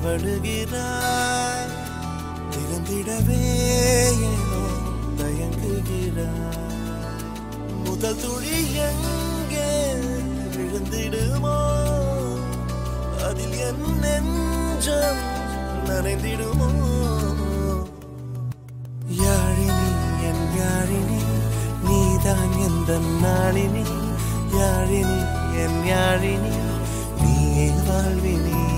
தவழுகிறாய் திறந்திடவே ஏனோ தயங்குகிறாய் முதல் துளி எங்கே விழுந்திடுமோ அதில் என் நெஞ்சம் நனைந்திடுமோ யாழினி என் யாழினி நீதான் எந்த நாளினி யாழினி என் யாழினி நீயே வாழ்வினி